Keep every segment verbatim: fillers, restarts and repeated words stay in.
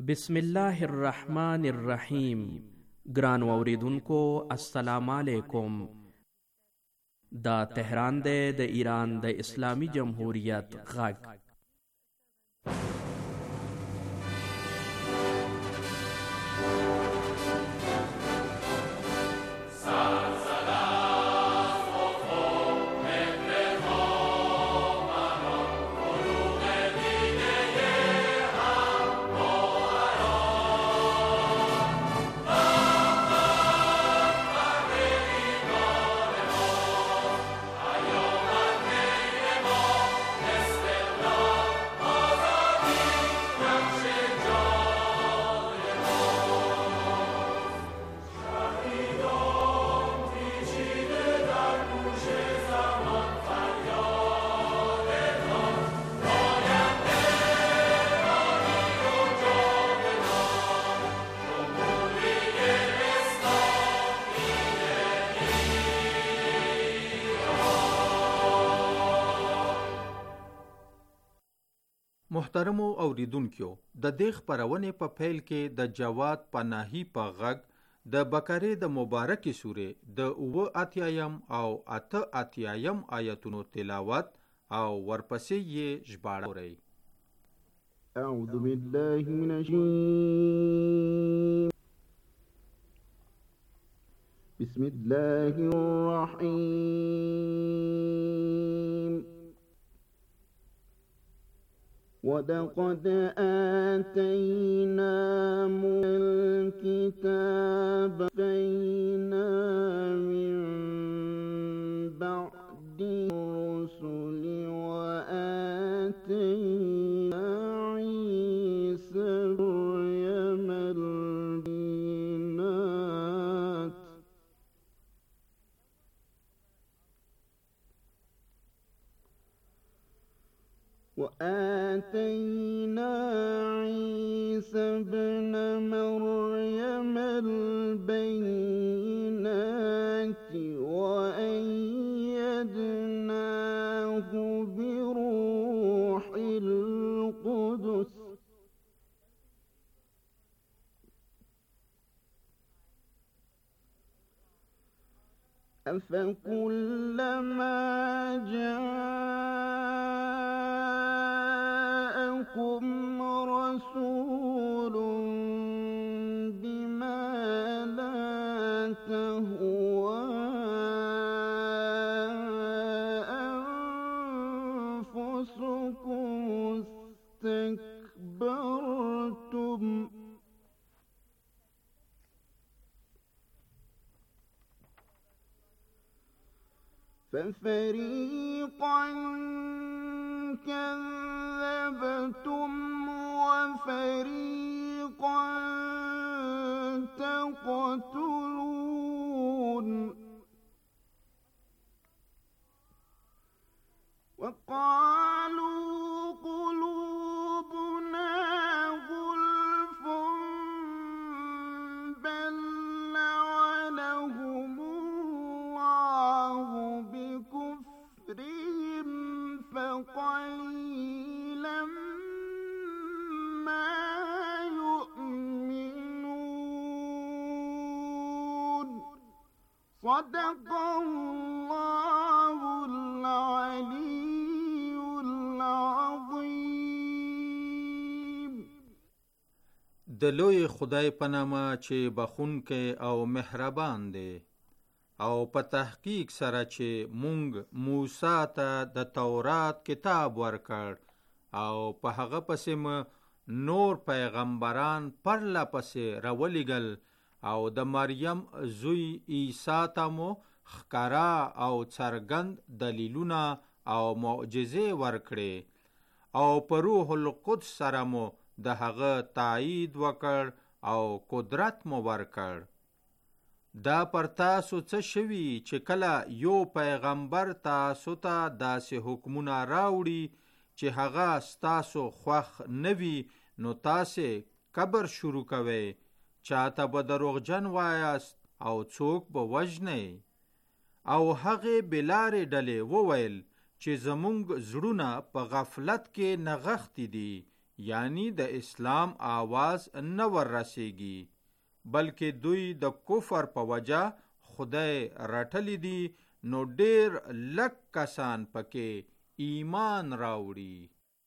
بسم الله الرحمن الرحیم. ګرانو اوریدونکو السلام علیکم. دا تهران دی د ایران د اسلامی جمهوریت غږ. محترمو اوریدونکو، د دې خپرونې په پیل کې د جواد پناهي په غږ د بقرې د مبارکې سورې د اووه اتیایم او اته اتیایم آیتونو تلاوت او ورپسې یې ژباړه اورئ. اعوذ بالله من الشیطان بسم الله الرحیم. وَلَقَدْ آتَيْنَا مُوسَى الْكِتَابَ بَيْنًا مِنْ بَعْدِ الرُّسُلِ وَآتَيْنَا عِيسَى مَرْيَمَ الْبَيِّنَاتِ وآتينا عيسى ابن مريم البينات وأيدناه بروح القدس أفكلما جاءكم رسول بما لا تهوى أنفسكم استكبرتم ففريقا كذبتم وفريقا تقتلون. وقالوا قلوبنا غلف بل لعنهم الله بكفرهم فقليلا ما يؤمنون. صدق الله العلي العظيم. د لوی خدای په نامه چې بخښونکی او مهربان دی، او په تحقیق سره چې مونږ موسی ته د تورات کتاب ورکړ او په هغه پسې مو نور پیغمبران پرله پسې راولېږل او د مریم زوی عیسی ته مو ښکاره او څرګند دلیلونه او معجزې ورکړې او په روح القدس سره مو د هغه تایید وکړ او قدرت مو ورکړ. دا پر تاسو څه شوي چې کله یو پیغمبر تاسو ته داسې حکمونه راوړي چې هغه ستاسو خوښ نه وي، نو تاسې کبر شروع کوئ، چاته به دروغجن وایاست او څوک به وژنئ. او هغې بلارې ډلې وویل چې زمونږ زړونه په غفلت کې نغښتي دي، یعنی د اسلام آواز نه ور رسیږي، بلکې دوی د کفر په وجه خدای رټلی دي، نو ډیر لږ کسان پکې ایمان راوړي.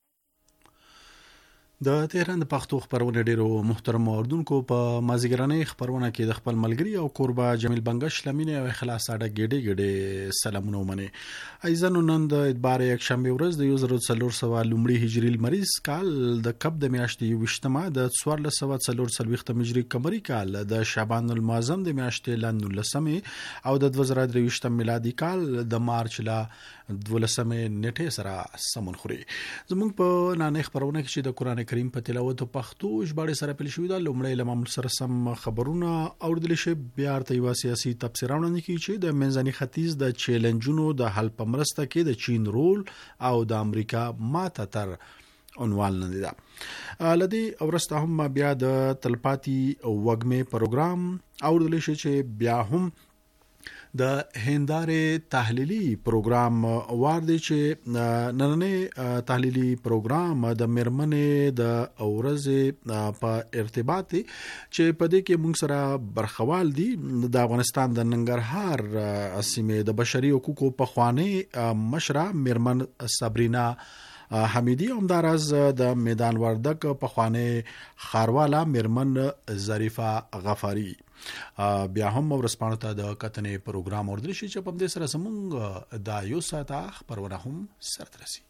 د تهران د پښتو خبرونه ډیرو محترم اوردونکو په مازیګرانه خبرونه کې د خپل ملګری او قربا جمیل بنگش لمینه او اخلاص اړه ګډه ګډه سلامونه ومنه. ایزنو نن د اتبار یک شنبه ورځ د یو زر څلور سوه لومړي هجری لمریز کال د کب د میاشتې وشتمه د څوارلس سوه څلور څلوېښت هجری قمري کال د شعبان المعظم د میاشتې ل نولسمې او د دوه زره درې ویشتم میلادي کال د مارچ ل دولسمې نیټې سره سمون خوري. زموږ په نانه خبرونه کې چې د قران کریم په تلاوت او پښتو ژباړې سره پیل شوې ده، لومړی له معمول سره سم خبرونه اوریدل شي، بیا ارته یو سیاسي تفسیر راوړاندې کی چې د منځني ختیځ د چیلنجونو د حل په مرسته کې د چین رول او د امریکا ماته تر عنوان نه ده. لدی اورسته هم بیا د تلپاتی وګمه پروګرام اوریدل شي چې بیا هم د هنداره تحلیلی پروګرام وار دی چې نننې تحلیلی پروګرام د مرمنې د اورزې په ارتباط چې په دې کې موږ سره برخوال دي د افغانستان د ننګرهار سیمې د بشري حقوقو په خوانې مشره مرمن صبرینا حمیدی، همدارز د میدان وردک په خوانې خارواله مرمن ظریفه غفاری. بیا هم ورسپانو ته د کتنې پروګرام اوردل شي چې په دې سره زمونږ د یو ساعته خبرونه هم سره رسي.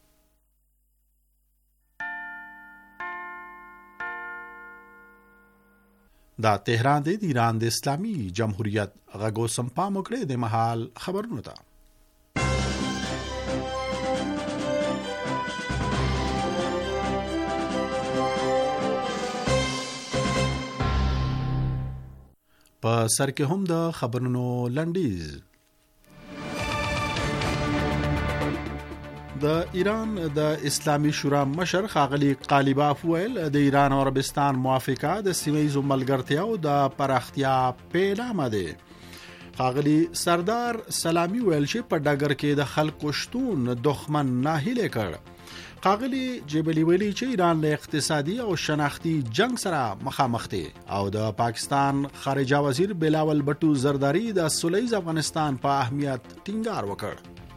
دا تهران دی د ایران د اسلامي جمهوریت غږو سمپام کړي د محل خبرونه ته. په سر کې هم د خبرونو لنډیز. د ایران د اسلامي شورا مشر ښاغلي قالیباف ویل د ایران او عربستان موافقه د سیمه‌ییزو ملګرتیاو د پراختیا پیلامه ده. ښاغلي سردار سلامي ویل چې په ډګر کې د خلکو شتون دښمن ناهیلی کړ. ښاغلي جبلی ویلي چې ایران له اقتصادي او شناختی جنگ سره مخامخ دی او د پاکستان خارجه وزیر بلاول بټو زرداری د سولیز افغانستان په اهمیت ټینګار وکړ.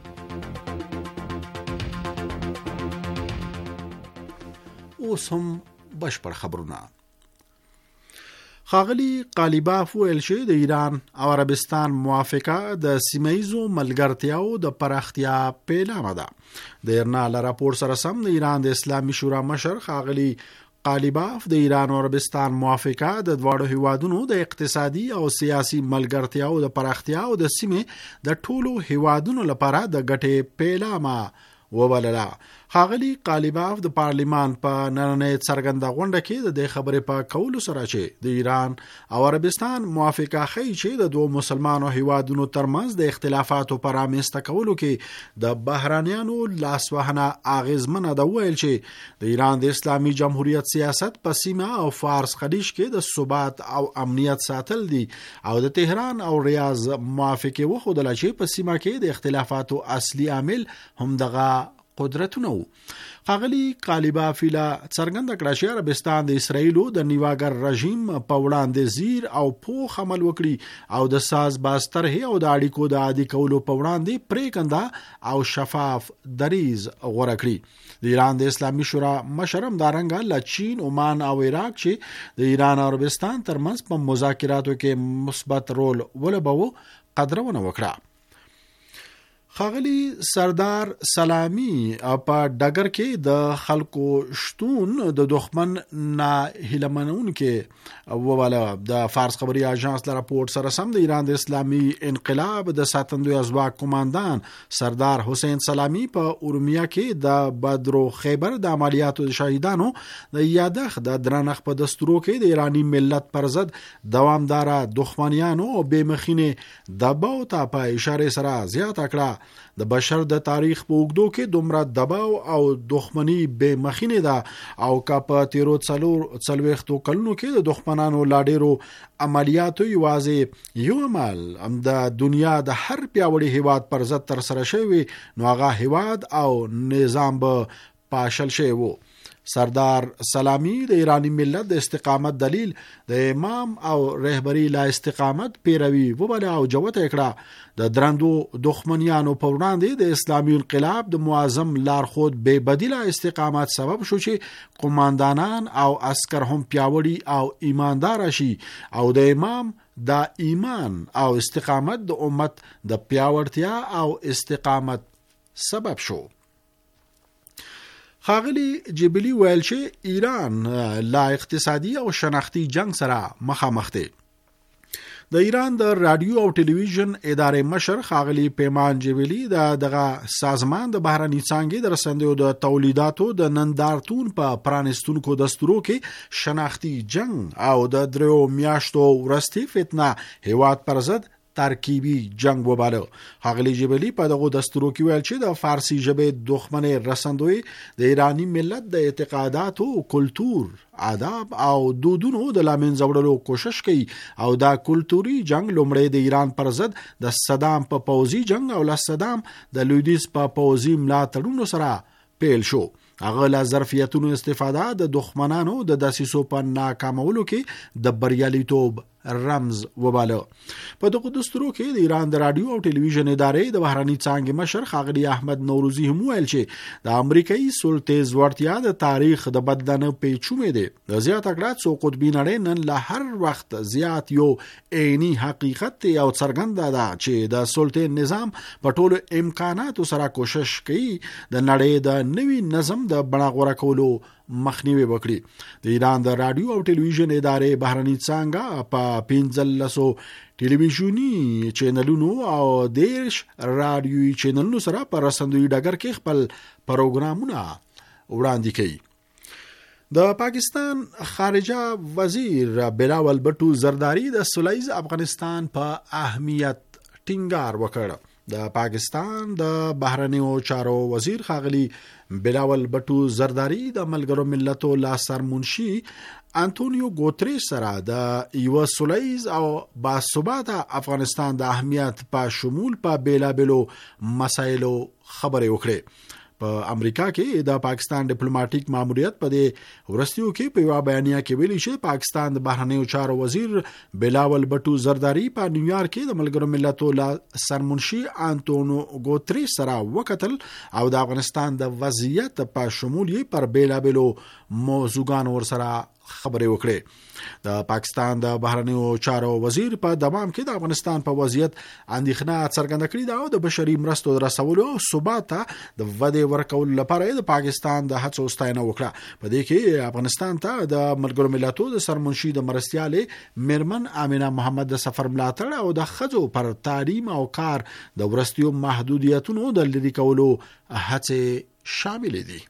اوس هم بشپړ خبرونه. ښاغلي قالیباف ویل چې د ایران او عربستان موافقه د سیمه‌ییزو ملګرتیاو د پراختیا پیلامه ده. د ایرنا له راپور سره سم د ایران د اسلامي شورا مشر ښاغلي قالیباف د ایران او عربستان موافقه د دواړو هیوادونو د اقتصادي او سیاسي ملګرتیاو د پراختیا او د سیمې د ټولو هیوادونو لپاره د ګټې پیلامه وبلله. ښاغلي قالیباف د پارلیمان په نننۍ څرګنده غونډه کې د دې خبرې په کولو سره چې د ایران او عربستان موافقه ښیي چې د دوه مسلمانو هیوادونو ترمنځ د اختلافاتو په رامنځته کولو کې د بهرانیانو لاسوهنه اغیزمنه ده. ویل چې د ایران د اسلامي جمهوریت سیاست په سیمه او فارس خلیج کې د ثبات او امنیت ساتل دي او د تهران او ریاض موافقه وښودله چې په سیمه کې د اختلافاتو اصلي عامل هم دغه قدرتونه وو. ښاغلي قالیباف لا څرګنده کړه چې عربستان د اسرائیلو د نیواګر رژیم په وړاندې زیر او پوخ عمل وکړي او د ساز باز طرحې او د اړیکو د عادي کولو په وړاندې پریکنده او شفاف دریز غوره کړي. د ایران د اسلامي شورا مشر همدارنګه له چین، عمان او عراق چې د ایران او عربستان ترمنځ په مذاکراتو کې مثبت رول ولوباوه قدرونه وکړه. ښاغلي سردار سلامي په ډګر کې د خلکو شتون د دښمن نه هیلمنونکې وواله. د فارس خبري اژانس له راپورټ سره سم د ایران د اسلامي انقلاب د ساتندوی ازواج کمانډان سردار حسین سلامي په اورمیا کې د بدرو خیبر د عملیاتو د شهیدانو د یادښت د درنښت په دستورو کې د ایرانی ملت پر ضد دوامداره دښمنیانو او بېمخینې دباو ته په اشاره سره زیاته کړه. د بشر د تاریخ په اوږدو کې دومره دباو او دښمنی بې مخینه ده او کا په تیرو څلور څلوېښتو کلونو کې د دښمنانو لا ډېرو عملیاتو یوازې یو عمل هم د دنیا د هر پیاوړي هیواد پر ضد تر سره شوی نو هغه هیواد او نظام به پاشل شوی وو. سردار سلامی د ایرانی ملت د استقامت دلیل د امام او رهبری لا استقامت پیروي وبله او جوته کړه د درندو دښمنیانو په وړاندې د اسلامي انقلاب د معظم لارښود بې بدیله استقامت سبب شو چې قوماندانان او عسكر هم پیاوړي او ایماندار شي او د امام دا ایمان او استقامت د امت د پیاوړتیا او استقامت سبب شو. ښاغلي جبلی ویل چې ایران لا اقتصادي او شناختی جنگ سره مخامخ دی. د ایران د رادیو او ټلویزیون ادارې مشر ښاغلي پیمان جبلی د دغه سازمان د بهرني څانګې د رسندیو د تولیداتو د نندارتون په پرانستونکو دستورو کې شناختی جنگ او د دریو میاشتو وروستي فتنه هیواد پر ضد ترکیبي جنگ وباله. ښاغلي جبلی په دغه دستورو کې ویل چې د فارسی ژبې دښمنۍ رسندوی د ایرانی ملت د اعتقاداتو، کلتور، آداب او دودونو د لامن زوړلو کوشش کوي او دا کلتوري جنگ لومړی د ایران پر ضد د صدام په پوځي جنگ او له صدام د لویدیځ په پوځي ملاتړونو سره پیل شو. هغه له ظرفیتونو استفاده د دښمنانو د دسیسو په ناکامولو کې د بریالیتوب رمز وباله. په دغه دستورو کې د ایران د رادیو او ټلویزیون ادارې د بهرني څانګې مشر ښاغلي احمد نوروزي هم ویل چې د امریکایي سلطې ځوړتیا د تاریخ د بدلنه پیچومې دی. د زیاته کړه څو قطبي نړۍ نن له هر وخت زیات یو عیني حقیقت او څرګنده ده چې د سلطې نظام په ټولو امکاناتو سره کوشش کوي د نړۍ د نوي نظم د بڼه غوره کولو مخنیوي وکړي. د ایران د رادیو او ټلویزیون ادارې بهرني څانګه په پنځلسو ټلویزیونی چینلونو او دیرش رادیوي چینلونو سره په رسندوي ډګر کې خپل پروګرامونه وړاندې کوي. د پاکستان خارجه وزیر بلاول بټو زرداری د سولیز افغانستان په اهمیت ټینګار وکړ. د پاکستان د بهرنیو چارو وزیر ښاغلي بلاول بټو زرداری د ملګرو ملتو لا سرمنشي انټونیو ګوتریش سره د یو سولیز او باثباته افغانستان د اهمیت په شمول په بیلابلو مسایلو خبرې وکړې. په امریکا کې د پاکستان ډیپلوماټیک ماموریت په دې ورستیو کې په یو بیانیه کې ویلي چې پاکستان د بهرنیو چارو وزیر بلاول بټو زرداری په نیویارک کې د ملګرو ملتو لا سرمنشي انټونیو ګوتریش سره وکتل او د افغانستان د وضعیت په شمول یې پر بیلابلو موضوعګانو ورسره خبرې وکړې. د پاکستان د بهرنیو چارو وزیر په دمام کې د افغانستان په وضعیت اندېښنه څرګنده کړې ده او د بشري مرستو رسولو او ثبات ته د ودې ورکولو لپاره د پاکستان د هڅو ستاینه وکړه. په دې کې افغانستان ته د ملګرو ملتو د سرمنشي د مرستیالې میرمن امینه محمد د سفر ملاتړ او د ښځو پر تعلیم او کار د ورستیو محدودیتونو د لرې کولو هڅې شامل دي.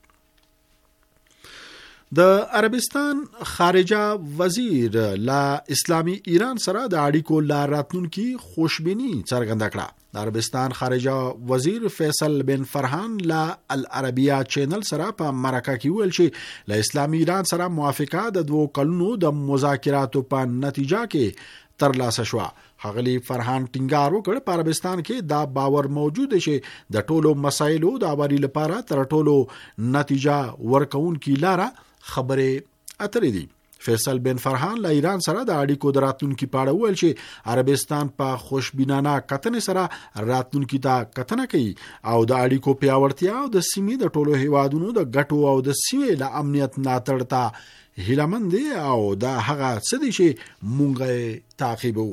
د عربستان خارجه وزیر لا اسلامی ایران سره د اړیکو لا راتلونکي خوشبینی څرګنده کړه. د عربستان خارجه وزیر فیصل بن فرحان لا العربیه چینل سره په مرکه کې ویل چې له اسلامي ایران سره موافقه د دوه کلونو د مذاکراتو په نتیجه کې ترلاسه شو. ښاغلي فرحان ټینګار وکړ په عربستان کې دا باور موجود دی چې د ټولو مسایلو د اواري لپاره تر ټولو نتیجه ورکوونکې لاره خبرې اترې دي. فیصل بن فرحان له ایران سره د اړیکو د راتلونکي په اړه ویل چې عربستان په خوشبینانه کتنې سره راتلونکي ته کتنه کوي او د اړیکو پیاوړتیا او د سیمې د ټولو هیوادونو د ګټو او د سیمې له امنیت ملاتړ ته هیلهمند دي او دا هغه څه دي چې مونږ یې تعقیبوو.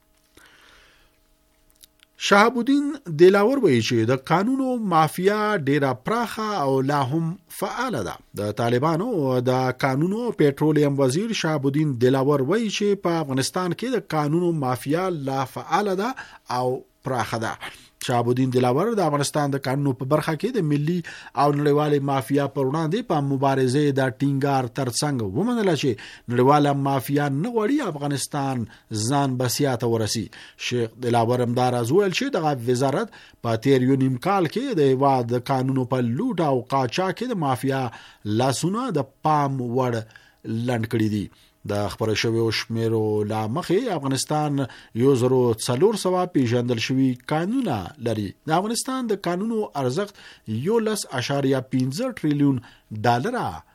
شهاب الدین دلاور وایي چې د قانونو مافیا ډیره پراخه او لا هم فعاله ده. د طالبانو د قانونو پېټرولیم وزیر شهاب الدین دلاور وایي چې په افغانستان کې د قانونو مافیا لا فعاله ده او پراخه ده. شهاب الدین دلاور د افغانستان د قانونو په برخه کې د ملي او نړیوالې مافیا پر وړاندې په مبارزې د ټینګار ترڅنګ ومنله چې نړیواله مافیا نه غواړي افغانستان ځان بسیاته ورسي. شیخ دلاور همداراز ویل چې دغه وزارت په تیر یو نیم کال کې د هیواد د قانونو په لوټ او قاچاق کې د مافیا لاسونه د پام وړ لنډ کړي دي. د خبره شوی او شمیرو لا مخې افغانستان یو زرو څلور سوه پیژندل شوي قانونه لري. د افغانستان د قانونو ارزښت یو لس اشاریه پنځه ټریلیون ډالره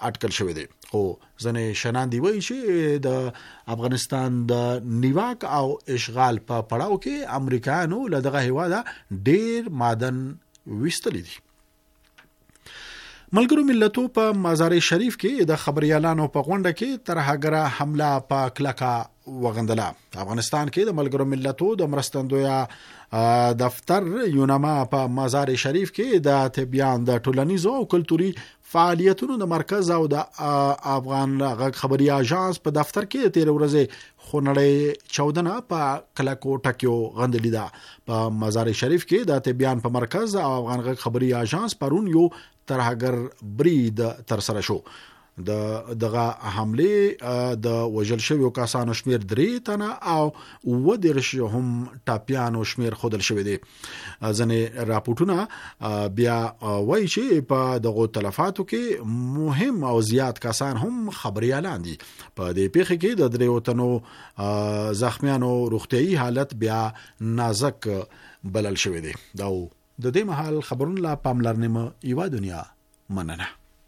اټکل شوی دی. خو ځنې شناندي وایي چې د افغانستان د نیواک او اشغال په پړاو کې امریکایانو له دغه هیواده ډیر معدن ویستلی دي. ملګرو ملتو په مزار شریف کې د خبريالانو په غونډه کې ترهګره حمله په کلکه وغندله. افغانستان کې د ملګرو ملتو د مرستندویا دفتر یونما په مزار شریف کې د طبيان د ټولنیزو او کلتوري فعالیتونو د مرکز او د افغان غږ خبري اژانس په دفتر کې تیر ورځې خونړی چودنه په کلکو ټکیو غندلی ده. په مزار شریف کې د طبيان په مرکز او افغان غږ خبري اژانس پرون یو ترهګر برید تر سره شو. د دغه حمله د وژل شویو کسانو شمیر درې تنه او و درش هم ټاپیانو شمیر خودل شوی دی. ځنې راپورټونه بیا وایي چې په دغه تلفاتو کې مهم او زیات کسان هم خبريالان دي. په دې پیښه کې د دریو تنو زخمیانو روغتيایي حالت بیا نازک بلل شوی دی. دا د دې مهال خبرونه لا پاملرنه یو دنیا مننه.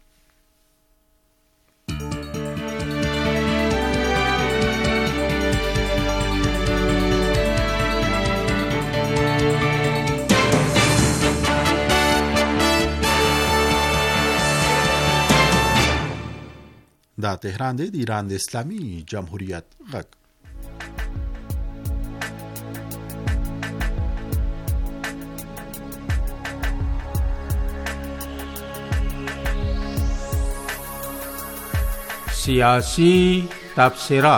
دا تهران دی د ایران د اسلامي جمهوریت غږ. سیاسی تبصره.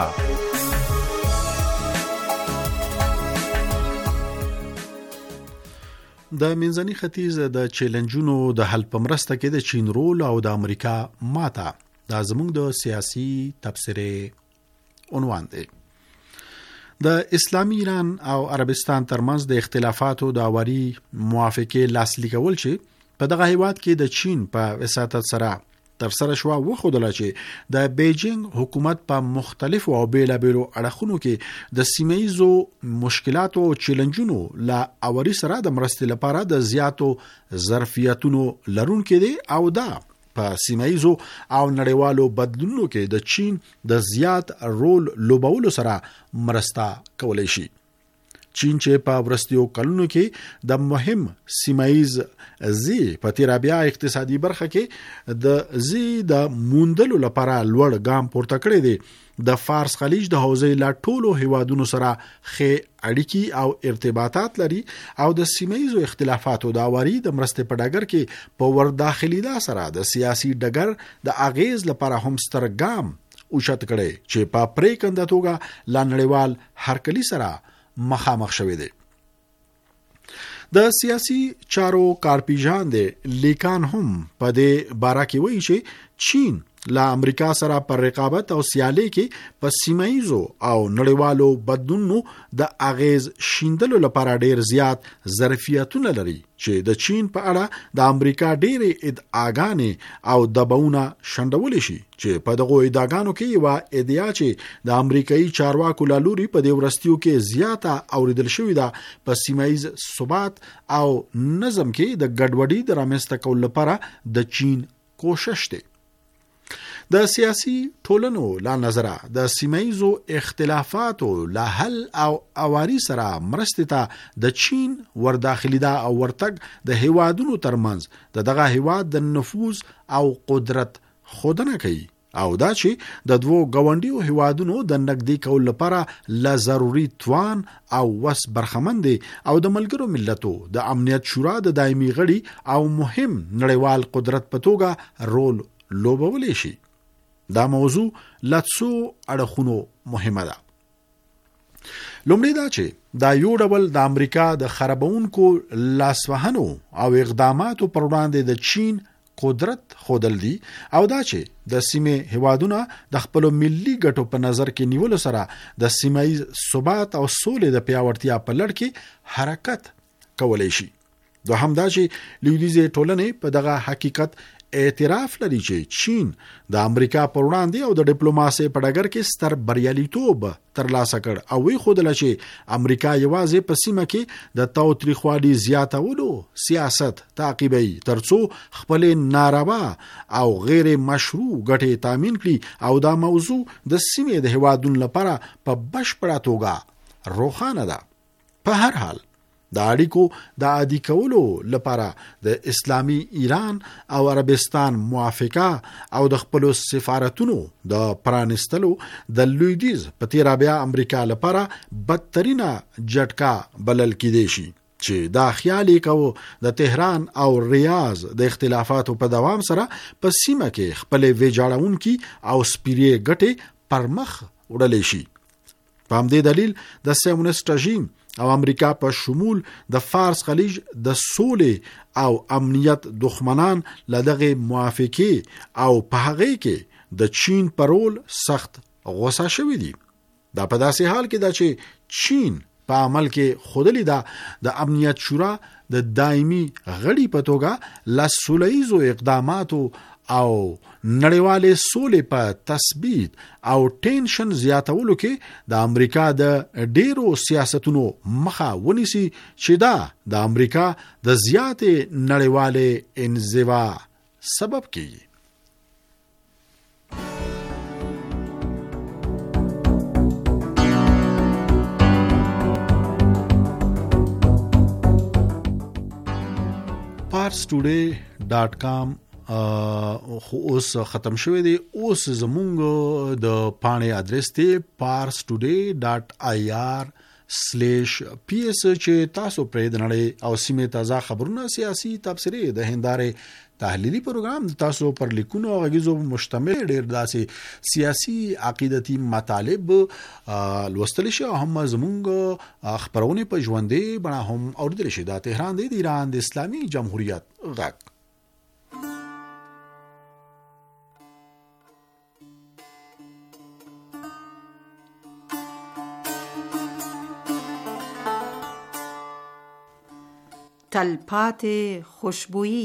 د منځني ختیځ د چیلنجونو د حل په مرسته کې د چین رول او د امریکا ماته دا زموږ د سیاسي تبصره عنوان دی. د اسلامي ایران او عربستان ترمنځ د اختلافاتو د اواري موافقه لاسلیک کول چې په دغه هیواد کې د چین په وساتت سره تر سره شو وخدل چې د بیجینګ حکومت په مختلفو او بیلابیلو اړخونو کې د سیمایزو مشکلاتو او چیلنجونو لا اواري سره د مرستې لپاره د زیاتو ظرفیتونو لرونکو دي او دا په سیمایزو او نړیوالو بدلونونو کې د چین د زیات رول لوبولو سره مرسته کولای شي. چین چې په ورستیو کلونو کې د مهم سیمایز زی په تیرابیا اقتصادي برخه کې د زی د موندلو لپاره لوړ ګام پورته کړی دی. د فارس خلیج د حوزې لا ټولو هیوادونو سره خې اړیکی او ارتباطات لري او د سیمایزو اختلافاتو د اواري د مرستې په ډګر کې په ور داخلي دا سره د سیاسي ډګر د اغیز لپاره هم ستر ګام اوچت کړي چې په پریکنده توګه لا نړیوال هرکلی سره مخامخ شوی دی. د سیاسي چارو کارپیژان دی لیکان هم په دې باره کې وایي چې چین لا امریکا سره پر رقابت او سیالي کې په سیمایزو او نړیوالو بدلونونو د اغیز شیندلو لپاره ډیر زیات ظرفیتونه لري چې د چین په اړه د امریکا ډېرې ادعاګانې او دباونه شندول شي چې په دغه ادعاګانو کې یو ادعا چې د امریکایي چارواکو لالوري په دې ورستیو کې زیاته اوریدل شوې ده په سیمایز ثبات او نظم کې د ګډوډۍ د رامنځته کولو لپاره د چین کوشش دی. د سیاسي ټولنو لا نظره د سیمایزو اختلافاتو لا حل او اواري سره مرستې ته د چین ورداخلي دا او ورتګ د هیوادونو ترمنځ د دغه هیواد د نفوذ او قدرت خودنه کوي او دا چې د دوو غونډیو هیوادونو د نقدي کول لپاره لا ضروري توان او وس برخمن دي او د ملګرو ملتو د امنیت شورا د دایمي غړي او مهم نړیوال قدرت په توګه رول لوبولی شي. دا موضوع لڅو اړخونو مهمه ده. لومړی دا چې دا یو ډول د امریکا د خرابونکو لاسوهنو او اقداماتو پر وړاندې د چین قدرت خودل دي او دا چې د سیمې هیوادونه د خپل ملي ګټو په نظر کې نیول سره د سیمایي ثبات او سولې د پیاوړتیا په لړ کې حرکت کولای شي. دوهم دا چې لویدیزې ټولنې په دغه حقیقت اعتراف لري چې چین د امریکا پر وړاندې او د ډیپلوماسي په ډګر کې ستر بریالیتوب ترلاسه کړ او وی خود لچې امریکا یوازې په سیمه کې د تاوتریخوالي زیاتولو سیاست تعقیبوي ترڅو خپل ناروا او غیر مشروع ګټې تامین کړي او دا موضوع د سیمې د هوادونو لپاره په بشپړه توګه روښانه ده. په هر حال د اړیکو د عادي کولو لپاره د اسلامي ایران او عربستان موافقه او د خپل سفارتونو د پرانستلو د لویدیز په تیر بیا امریکا لپاره بدترینه جټکا بلل کېدی شي چې دا خیالي کو د تهران او ریاض د اختلافاتو په دوام سره په سیمه کې خپل ویجاړونکي او سپیری ګټې پرمخ وړلې شي. په همدې دلیل د سیمونست رژیم او امریکا په شمول د فارس خلیج د سولې او امنیت دښمنان لدغه موافقه او په هغه کې د چین پرول سخت غوسه شوی دي. دا په داسې حال کې ده چې چین په عمل کې خودلی دا د امنیت شورا د دایمي غړي په توګه لا سوله‌ایزو اقداماتو او نړیوالې سولې په تثبیت او ټینشن زیاتولو کې د امریکا د ډیرو سیاستونو مخه ونیسي چې دا د امریکا د زیاتې نړیوالې انزوا سبب کیږي. پارس ټوډے ډاٹ کام خو اوس ختم شوی دی. اوس زمونږ د پاڼې ادرس دی پارس ټوډے ډاٹ آی آر سلیش پی ایس چې تاسو پرې د نړۍ او سیمې تازه خبرونه سیاسي تبصرې د هندارې تحلیلی پروګرام تاسو پر لیکونو او غږیزو مشتمل ډیر داسې سیاسي عقیدتي مطالب لوستل شي او هم زمونږ خبرونه په ژوندې بڼه هم اوریدل شي. د تهران د ایران د اسلامي جمهوریت غږ. تلپاتې خوشبویی.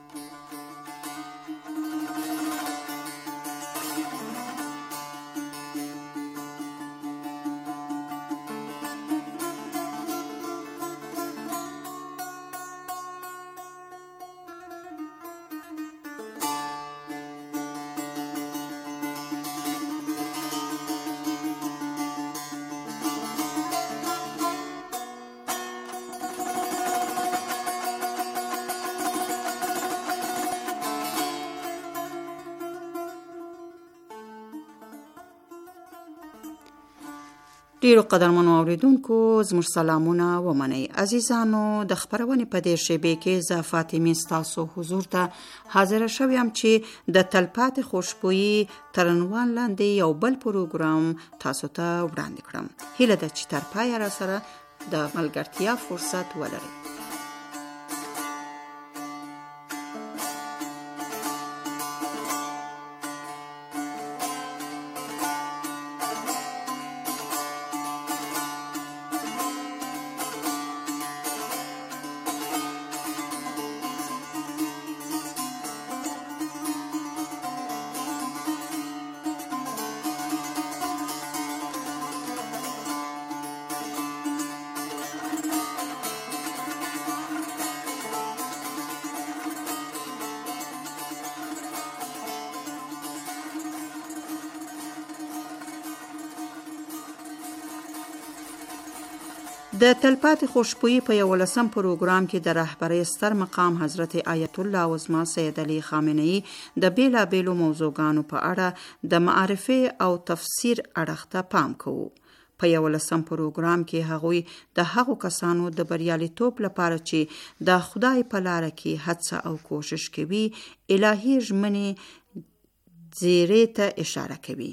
ډیرو قدرمنو اوریدونکو زموږ سلامونه ومنئ. عزیزانو د خبرونې په دې شیبې کې زه فاطمه ستاسو حضور ته حاضر شوم چې د تلپاتې خوشبویی تر عنوان لاندې یو بل پروګرام تاسو ته وړاندې کړم. هیله ده چې تر پایه را سره د ملګرتیا فرصت ولرئ. د تلپاتې خوشبویی په یولسم پروګرام کې د رهبرۍ ستر مقام حضرت آیت الله عظما سید علی خامنه ای د بیلابیلو موضوعګانو په اړه د معرفي او تفسیر اړخ ته پام کوو. په یولسم پروګرام کې هغوی د هغو کسانو د بریالیتوب لپاره چې د خدای په لاره کې هڅه او کوشش کوي الهي ژمنې زیرې ته اشاره کوي.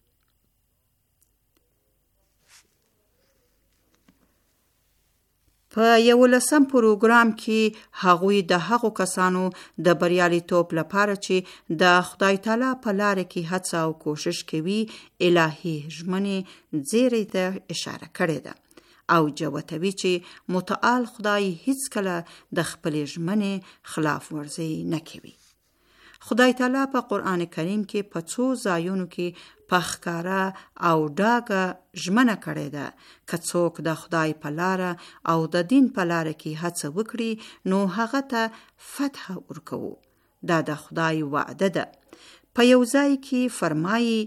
په یولسم پروګرام کې هغوی د هغو کسانو د بریالیتوب لپاره چې د خدای تعالی په لاره کې هڅه او کوشش کوي الهي ژمنې زیرې ته اشاره کړې ده او جوتوي چې متعال خدای هیڅ کله د خپل ژمنې خلاف ورزي نه کوي. خدای تعالی په قرآن کریم کې په څو ځایونو کې په ښکاره او ډاګه ژمنه کړې ده که څوک د خدای په لاره او د دین په لاره کې هڅه وکړي نو هغه ته فتح ورکوو. دا د خدای وعده ده. په یو ځای کې فرمایي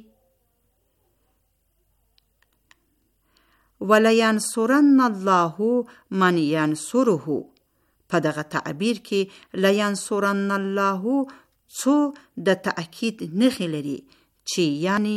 وَلَيَنْصُرَنَّ اللَّهُ مَنْ يَنْصُرُهُ. په دغه تعبیر کې لَيَنْصُرَنَّ اللَّهُ څو د تأکید نښې لري چې یعنی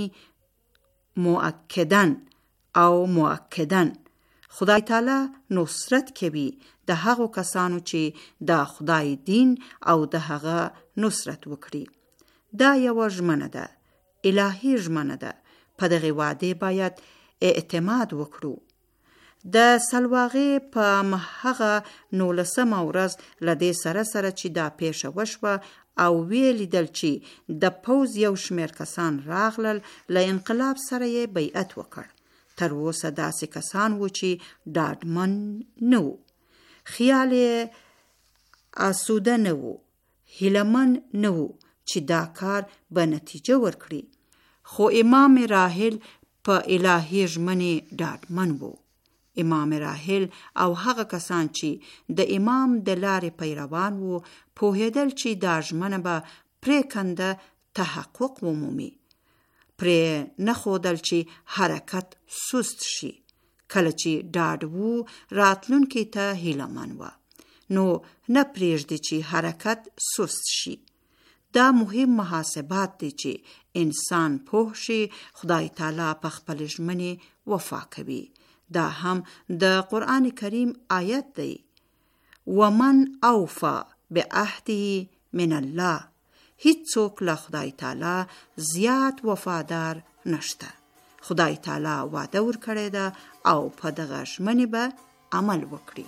مؤکدن او مؤکدن خدای تعالی نصرت کوي د هغو کسانو چې د خدای دین او د هغه نصرت وکړي. دا یوه ژمنه ده، الهي ژمنه ده. په دغه وعده باید اعتماد وکړو. د سلواغې په هغه نولسمه ورځ له دې سره سره چې دا پیښه وشوه او ویې لیدل چې د پوځ یو شمېر کسان راغلل، له انقلاب سره یې بیعت وکړ. تر اوسه داسې کسان وو چې ډاډمن نه وو، خیال یې آسوده نه وو، هیلهمن نه وو چې دا کار به نتیجه ورکړي. خو امام راحل په الهي ژمنې ډاډمن وو. امام راحل او هغه کسان چې د امام د لارې پیروان وو پوهېدل چې دا ژمنه به پرېکنده تحقق ومومي. پرې نه ښودل چې حرکت سست شي. کله چې ډاډ وو راتلونکي ته هیلهمن وه، نو نه پرېږدي چې حرکت سست شي. دا مهم محاسبات دي چې انسان پوه شي خدای تعالی په خپل ژمنې وفا کوي. دا هم د قرآن کریم آیت دی. ومن اوفا بعهده من الله. هیڅوک له خدای تعالی زیات وفادار نشته. خدای تعالی وعده ورکړې ده او په دغه ژمنې به عمل وکړي.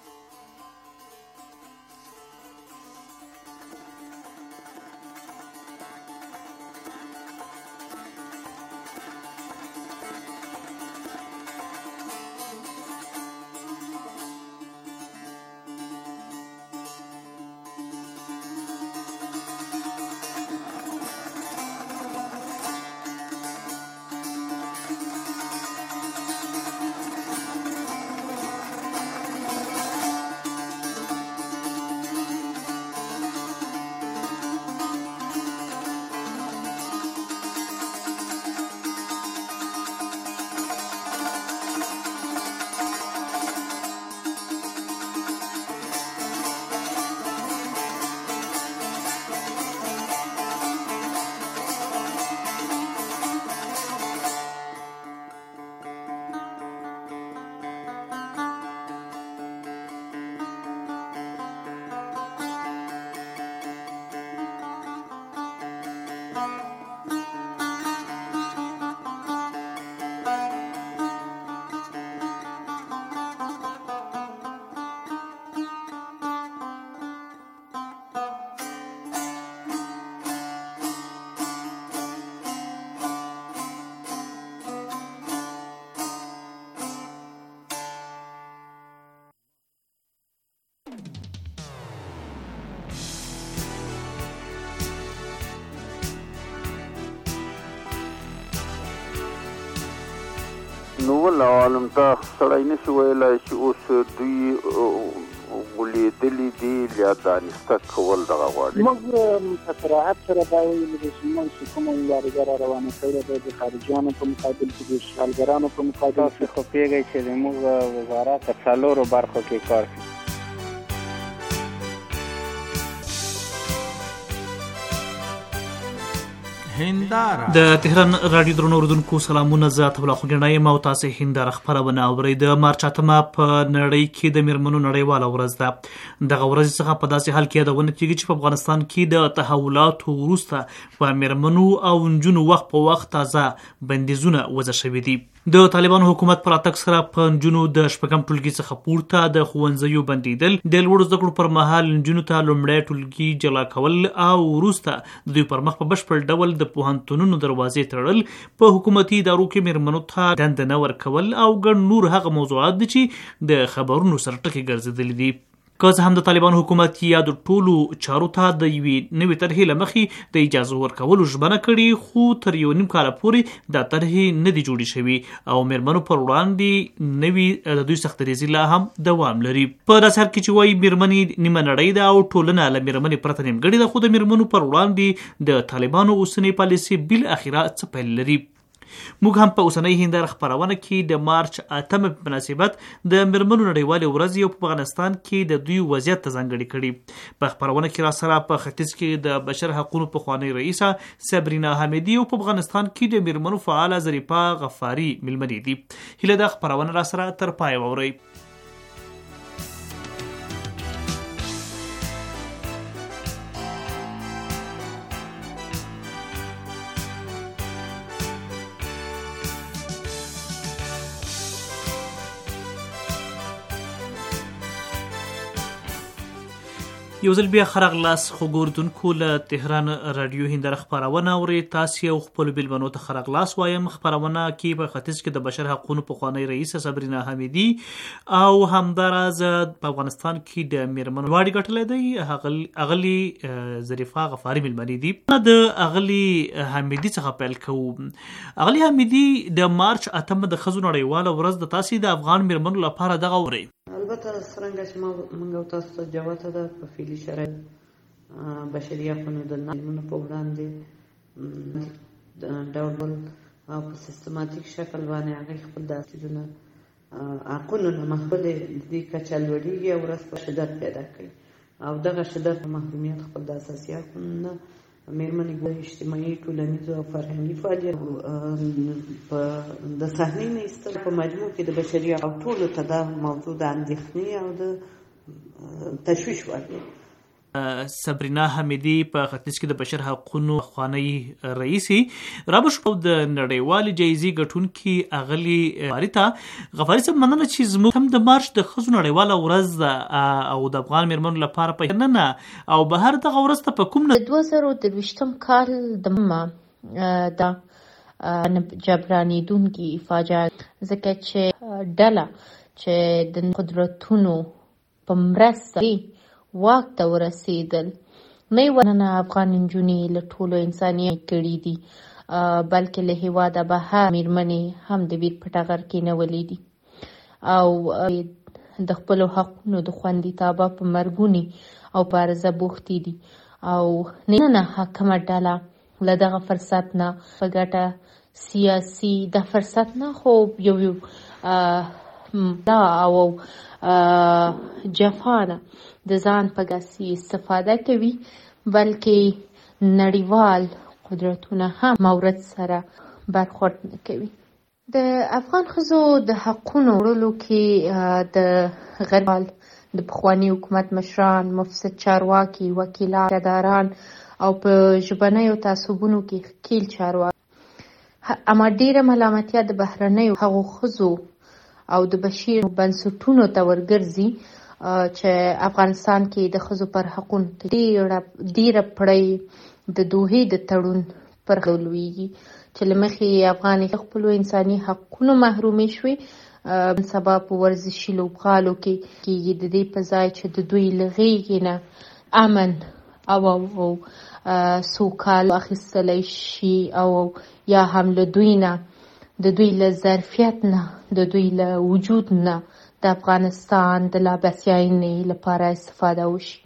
نو ول عالم ته سړی نشي ویلی چې اوس دوی ولیدلي دي یا دانسته کول دغه غواړي. موږ په صراحت سره دا ویلي دي چې موږ چې کومه مبارزه را روانه کړې ده د خارجیانو په مقابل کې د اشغالګرانو په مقابل کې، خو پوهېږئ چې زموږ وزارت په څلورو برخو کې کار کوي. هنداره د تهران رادیو درنو اوریدونکو سلامونه، زه عطا خوږنه یم او تاسو هنداره خپرونه اورئ. د مارچ اتمه په نړۍ کې د میرمنو نړیواله ورځ ده. دغه ورځ څخه په داسې حال کې یادونه کېږي چې په افغانستان کې د تحولاتو وروسته په میرمنو او نجونو وخت په وخت تازه بندیزونه وضع شوي دي. د طالبانو حکومت پر راتګ سره په نجونو د شپږم ټولګي څخه پورته د ښوونځیو بندیدل، د لوړو زده کړو پر مهال نجونو ته لومړی ټولګي جلا کول او وروسته د دوی پر مخ په بشپړ ډول د پوهنتونونو دروازې تړل، په حکومتي ادارو کې میرمنو ته دنده نه ورکول او ګڼ نور هغه موضوعات دي چې د خبرونو سره ټکي ګرځېدلي دي. که څه هم د طالبان حکومت یا د ټولو چارو ته د یوې نوې طرحې له مخې د اجازه ورکولو ژمنه کړې، خو تر یو نیم کاله پورې دا طرحې نه دي جوړې شوي او میرمنو پر وړاندې نوي د دوی سختدریزي لا هم دوام لري. په داسې حال کې چې وایي میرمنې نیمه نړۍ ده او ټولنه له میرمنې پرته نیمګړې ده، خو د میرمنو پر وړاندې د طالبانو اوسنۍ پالیسي بالاخره څه پیل لري. موږ هم په اوسنۍ هنداره خپرونه کې د مارچ اتمه په مناسبت د میرمنو نړیوالې ورځې او په افغانستان کې د دوی وضعیت ته ځانګړې کړي. په خپرونه کې را سره په ختیځ کې د بشر حقوقو پخوانۍ رئیسه صبرینا حمیدي او په افغانستان کې د میرمنو فعاله ظریفه غفاري مېلمنې دي. هیله ده خپرونه را سره تر پای واورئ. یو ځل بیا ښه راغلاست خو ګوردونکو له تهران راډیو هنداره خپرونه اورئ. تاسې او خپلو بیلمنو ته ښه راغلاست وایم. خپرونه کې په ختیځ کې د بشر حقوقو پخوانۍ رئیسه صبرینا حمیدي او همداراز په افغانستان کې د میرمنو واړې ګټلی دی اغلي ظریفه غفاري مېلمنې دي. د اغلي حمیدي څخه پیل کوو. اغلي حمیدي د مارچ اتمه د ښځو نړیواله ورځ د تاسې د افغان میرمنو لپاره دغه اورئ. البته څرنګه چې ما موږ او تاسو ته جوته ده په فعلي شرایط بشري حقونو د نظامونو په وړاندې ډول او په سیستماتیک شکل باندې هغوی خپل د اسیدونه حقونو نه محفل دې کچه لوړېږي او ورځ په شدت پیدا کوي او دغه شدت په محرومیت خپل د اساسي حقونو نه میرمنې ګویا اجتماعي ټولنیزو او فرهنګي فعالیت د صحنې نه ایستل په مجموع کې د بشري او ټولو ته دا موضوع د اندېښنې او د تشویش وړ دی. صبرینا حمیدي په ختیځ کې د بشر حقوقو پخوانۍ رئیسي رابه شو د نړیوالې جایزې ګټونکي اغلي غفاري ته غفاري صاحب مننه چې زموږ هم د مارچ د ښځو نړیواله ورځ ده او د افغان میرمنو لپاره په ننه او بهر دغه ورځ ته په کوم نه دوه زره درویشتم کال د د جبرانېدونکي فاجعه ځکه چې ډله چې د قدرتونو په مرسته واک ته ورسېدل نه ورننه افغان نجونې له ټولو انساني کړي دي بلکې له هېواده بهر میرمنې هم د ویر په ټغر کې نیولې دي او د خپلو حقونو د خوندیتابه په مرګونې او په عرضه بوختې دي او نننه حاکمه ډله له دغه فرصت نه په ګټه سیاسي د فرصت نه خو یو یو دا او جفانه د ځان په ګاسي استفاده کوي بلکې نړیوال قدرتونه هم مورد سره برخورد نه کوي. د افغان ښځو د حقونو وړلو کې د غربال د پخواني حکومت مشران، مفسد چارواکي، وکیلان، اداران او په ژبنیو تعصبونو کې ښکیل چارواکي اما ډیره ملامتیا د بهرنیو هغو ښځو او د بشیر بنسټونو ته ورګرځي چې افغانستان کې د ښځو پر حقونو ډیره پړۍ د دوحې د تړون پر لویږي چې له مخې افغانې خپلو انساني حقونو محرومې شوې سبا په ورزشي لوبغالو کې کېږي د دې په ځای چې د دوی له غېږې نه امن او سوکال اخیستلی شي او یا هم له دوی نه د دوی له ظرفیت نه د دوی له وجود نه د افغانستان د لابسیاینې لپاره استفاده وشي.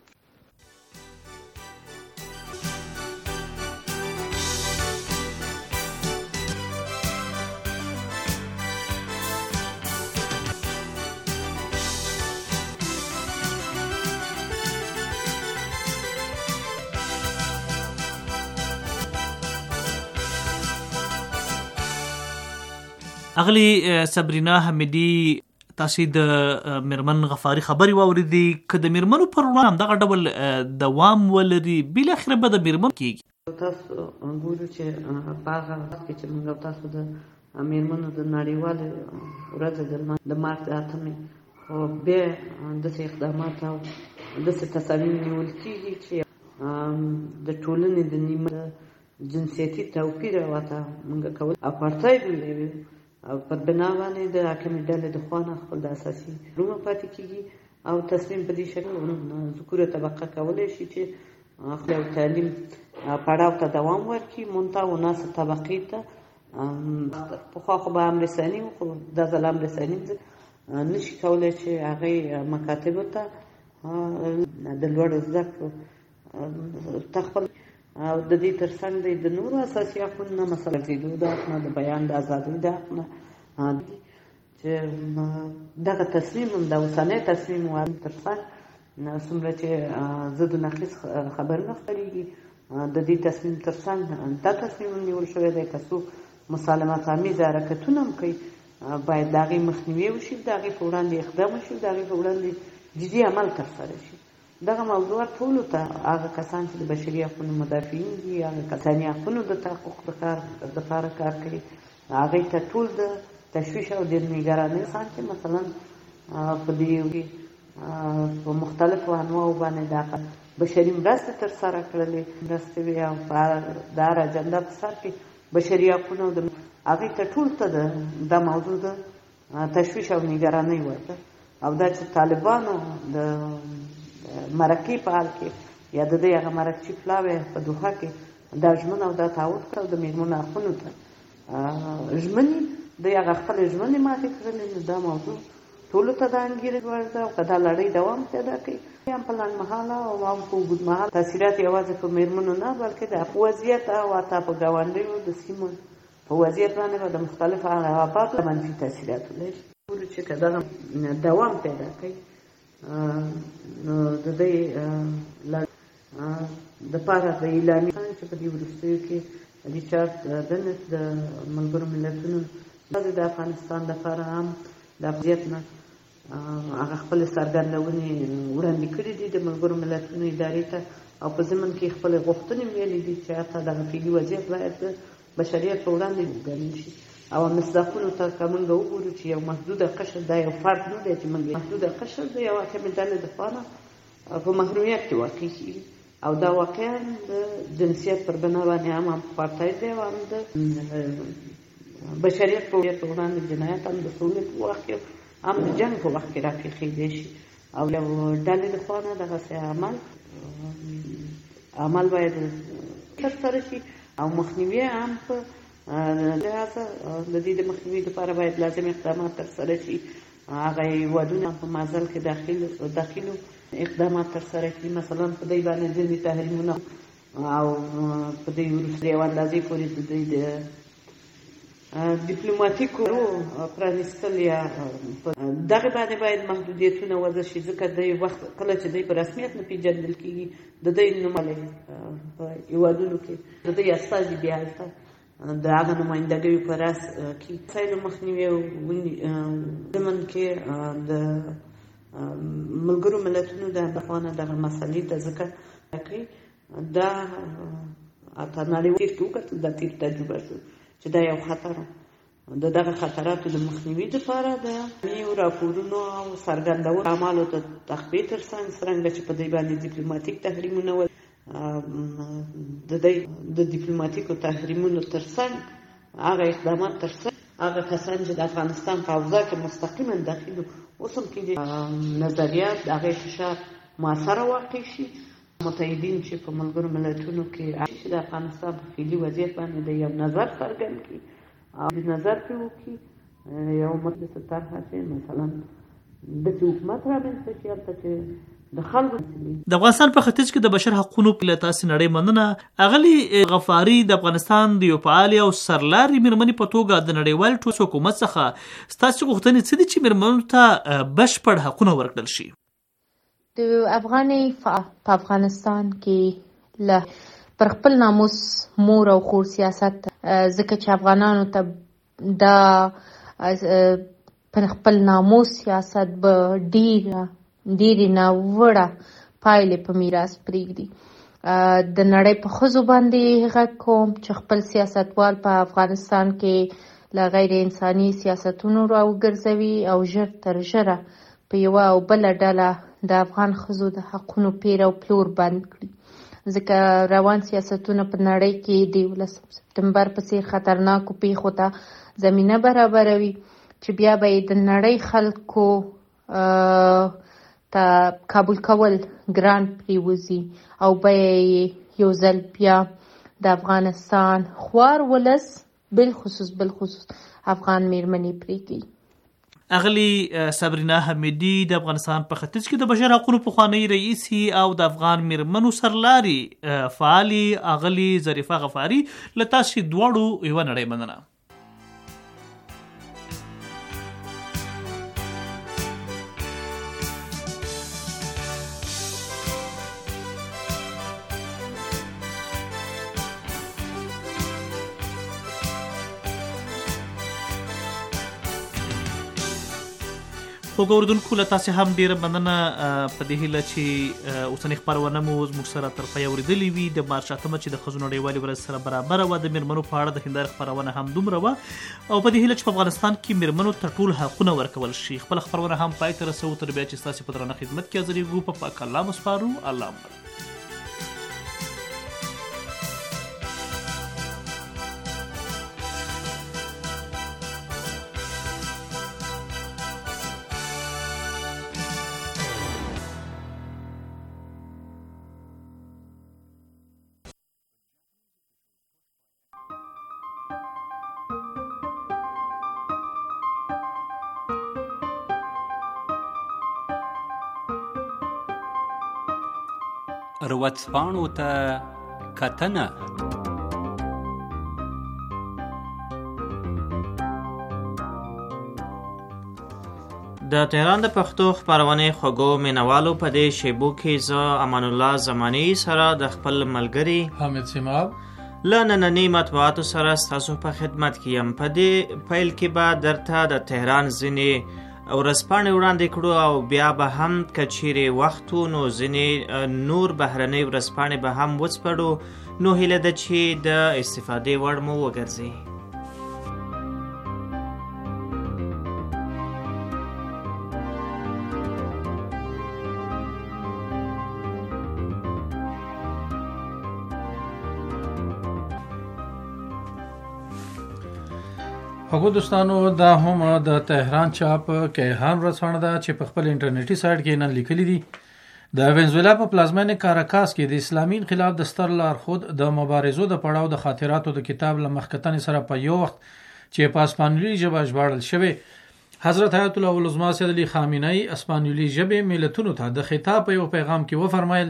اغلی صبرینا حمیدي تاسې د میرمن غفاري خبرې واورېدې که د میرمنو پر وړاندې همدغه ډول دوام ولري بالاخره به د میرمنو کېږي. تاسو ګورو چې په هغه وخت کې چې موږ تاسو د میرمنو د نړیوالې ورځ د مارچ اتمې خو بیا داسې اقدامات او داسې تصامیم نیول کېږي چې د ټولنې د نیمه جنسیتي توپیر ورته موږ کول اپارټاید ویل او په بنا باندې د حاکمې ډلې د خوا نه خپل د اساسي رومه پاتې کېږي او تصمیم په دې شکل ذکوره طبقه کولی شي چې خپل تعلیم پړاو ته دوام ورکړي، منتها وناسه طبقې ته پخوا خو به امرساني و، خو دا ځل امرساني نشي کولی چې هغې مکاتبو ته د لوړو زده کړو ته خپل او د دې تر څنګ دی د نورو اساسي حقونو نه مثلا ګرځېدو د حق نه، د بیان د ازادۍ د حق نه، چې دغه تصمیم هم د اوسنی تصمیم و تر څنګ څومره چې ضد و نقیض خبرونه خپرېږي، د دې تصمیم تر څنګ دا تصمیم هم نیول شوی دی که څوک مسالمت آمیز حرکتونه هم کوي باید د هغې مخنیوی وشي، د هغې په وړاندې اقدام وشي، د هغې په وړاندې جدي عمل ترسره شي. دغه موضوعات ټولو ته هغه کسان چې د بشري حقونو مدافعین دي، هغه کساني حقونو د تحقق دپاره کار کوي، هغې ته ټول د تشویش او د نګرانۍ کسان چې مثلا په دې په مختلفو انواعو باندې د بشري مرستې ترسره کړلې مرستې وي او په د هر اجنډا په سر کې بشري حقونه او د هغې ته ټول ته دا موضوع د تشویش او نګرانۍ ورته، او دا چې طالبانو د مرکې په حال کې یا د دې هغه مرکچي پلاوی په دوحه کې دا ژمنه او دا تعهد کړ د میرمنو حقونو ته ژمنې دوی هغه خپلې ژمنې ماتې کړلې، نو دا موضوع ټولو ته د انګېرې وړ ده او که دا لړۍ دوام پیدا کوي هم په لنډمهاله او هم په اوږدمهاله تاثیرات یوازې په میرمنو نه بلکې د وضعیت او حتی په ګاونډیو د سیمو په وضعیت باندې به د مختلفو هغه منفي تاثیرات ولري. ټولو چې که دغه دوام پیدا کوي نو د دې دپاره د اعلامي چې په دې وروستیو کې ریچارډ ډنس د ملګرو ملتونو د افغانستان دپاره هم د وضعیت نه هغه خپلې څرګندونې وړاندې کړي دي د ملګرو ملتونو ادارې ته، او په ضمن کې خپلې غوښتنې ویلې دي چې حتی دغه فعلي وضعیت باید د بشریت په وړاندې وګڼل شي. او مصداقونو ته که موږ وګورو چې یو محدوده قشر دا یو فرد نه دی چې موږ محدوده قشر د یو حاکمې ډلې دپاره په محرومیت کې واقع کېږي، او دا واقعا د جنسیت پر بنا باندې هم اپارتاید دی او هم د بشریت په وړاندې جنایت هم د سولې په وخت کې هم د جنګ په وخت کې راپېښېدی شي، او یو ډلې لخوا نه دغسې عمل عمل باید ترسره شي، او مخنیوي هم په لحاظه د دې د مخنیوي لپاره باید لازم اقدامات ترسره شي. هغه هېوادونه په معزل کې داخلو اقدامات ترسره کړي، مثلا په دې باندې ځینې تحریمونه او په دې وروسته یو اندازې پورې د دوی د ډیپلوماتیکو پرانیستل یا دغه باندې باید محدودیتونه وضع شي، ځکه د وخت کله چې دوی په رسمیت نه پېژندل کېږي د دوی نومالی په هېوادونو کې د دوی استازي بیا هلته د هغه نمایندګیو په راس کې وسایلو مخنیوي او ضمن کې د ملګرو ملتونو د خوا نه دغه مسلې ته ذکر کوي. دا حتی نړیوال تیر کې وکتل دا تیر تجربه شو چې دا یو خطر د دغه خطراتو د مخنیوي دپاره د نویو راپورونو او څرګندولو اعمالو ته تخبیه تر څنګ څرنګه چې په دې باندې ډیپلوماتیک تحریمونه و د دې د ډیپلوماتیکو تحریمونو تر څنګ هغه اقدامات تر څنګ هغه کسان چې د افغانستان په اوضاع کې مستقیما داخل اوس هم کېدای نظریات د هغې فشار مؤثره واقع شي. متحدین چې په ملګرو ملتونو کې چې د افغانستان په فعلي وضعیت باندې د یو نظر څرګند کړي او د نظر پرې وکړي یو مجلس طرحه چې مثلا داسې حکومت رامنځته شي هلته چې د خلکو د افغانستان په ختیځ کې د بشر حقونو په تاسې نړۍ مننه. اغلي غفاري د افغانستان د یو فعالې او سرلاري مېرمنې په توګه د نړیوال ټول حکومت څخه ستاسې غوښتنې څه دي چې مېرمنو ته بشپړ حقونه ورکړل شي؟ د افغاني په افغانستان کې له پر خپل ناموس مور او خور سیاست ځکه چې افغانانو ته دا پر خپل ناموس سیاست به ډیره ډیرې ناوړه پایلې په میراث پرېږدي. د نړۍ په ښځو باندې غږ کوم چې خپل سیاستوال په افغانستان کې له غیر انساني سیاستونو راوګرځوي او ژر تر ژره په یوه او بله ډله د افغان ښځو د حقونو پیر او پلور بند کړي، ځکه روان سیاستونه په نړۍ کې د یولسم سپتمبر په څېر خطرناکو پیښو ته زمینه برابروي چې بیا به یې د نړۍ خلکو ته قبول کول ګران پریوزي او بیا یې یو ځل بیا د افغانستان خوار ولس بالخصوص بالخصوص افغان میرمنې پریږدي. اغلی صبرینا حمیدي د افغانستان په ختیځ کې د بشر حقونو پخوانی رئیسي او د افغان میرمنو سرلاري فعالي اغلی ظریفه غفاري له تاسو دواړو یوه نړۍ مننه. خوږ اورېدونکو له تاسې هم ډېره مننه په دې هیله چې اوسنۍ خپرونه مو زموږ سره تر پایه اورېدلې وي. د مارچ اتمه چې د ښځو نړیوالې ورځ سره برابره وه د میرمنو په اړه د هندارې خپرونه هم دومره وه او په دې هیله چې په افغانستان کې میرمنو ته ټول حقونه ورکول شي. خپله خپرونه هم پای ته رسوو تر بیا چې ستاسې په درانه خدمت کې حاضرېږو. په پاک الله مو سپارو. الله مو ورځپاڼو ته کتنه. د تهران د پښتو خپرونې خوږو مینوالو په دې شیبو کې زه امان الله زمانی سره د خپل ملګري حامد سیماب له نننۍ مطبوعاتو سره ستاسو په خدمت کې یم. په دې پیل کې به درته د تهران ځینې ورځپاڼې وړاندې کړو او بیا به هم که چیرې وخت و نو ځینې نور بهرنۍ ورځپاڼې به هم وڅپړو. نو هیله ده چې د استفادې وړ مو وګرځي. هغو دوستانو دا هم د تهران چاپ کیهان ورځپاڼه ده چې په خپل انټرنیټي سایټ کې نن لیکلي دي د وینزویلا په پلازمینې کاراکاس کې د اسلامي انقلاب د ستر لارښود د مبارزو د پړاو د خاطراتو د کتاب له مخکتنې سره په یو وخت چې په اسپانیولي ژبه ژباړل شوی حضرت آیت الله العظما سید علي خامنه‌ای اسپانیولي ژبې ملتونو ته د خطاب په یو پیغام کې وفرمایل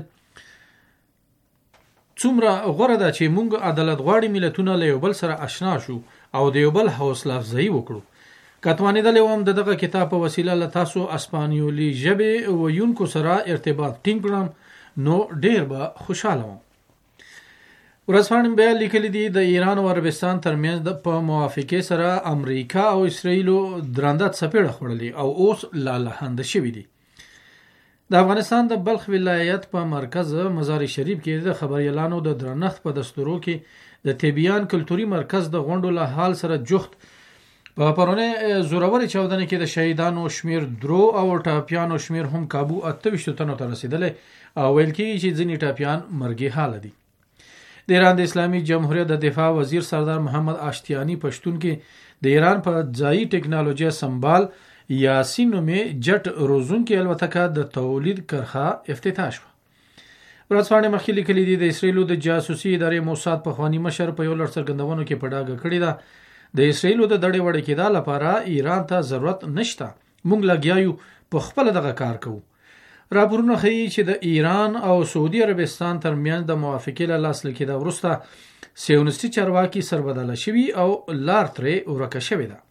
څومره غوره ده چې موږ عدالت غواړي ملتونه له یو بل سره آشنا شو او د یو بل حوصله افزایي وکړو. کتوانیدلی وم د دغه کتاب په وسیله له تاسو اسپانیولي ژبې ویونکو سره ارتباط ټینګ کړم نو ډیر به خوشاله وم. ورځپاڼې بیا لیکلي دي د ایران او عربستان ترمنځ په موافقې سره امریکا او اسرائیلو درانده څپېړه خوړلې او اوس لالهانده شوي دي. د افغانستان د بلخ ولایت په مرکز مزار شریف کې د خبریالانو د درنښت په دستورو کې د تبیان کلتوري مرکز د غونډو له حال سره جوخت په پرونی زوروري چاودنې کې د شهیدانو شمیر درو او ټاپیانو شمیر هم کابو اته ویشت تنو ته رسیدلی او ویل کېږي چې ځینې ټاپیان مرګي حاله دي. د ایران د اسلامي جمهوریت د دفاع وزیر سردار محمد آشتیانی پښتون کې د ایران په ځایي ټکنالوژي سمبال یاسین نومې جټ روزونکې الوتکه د تولید کرخه افتتاح شوه. ورځپاڼې مخکې لیکلي دي د اسرائیلو د جاسوسي ادارې موساد پخواني مشر په یو لړ څرګندونو کې په ډاګه کړې ده د اسرائیلو د دړې وړې کېدا لپاره ایران ته ضرورت نشته. موږ لګیا یو په خپل دغه کار کوو. راپورونه ښیي چې د ایران او سعودي عربستان ترمنځ د موافقې له لاسلیک کېدا وروسته سیونستي چارواکي سربداله شوي او لار ترې ورکه شوې ده.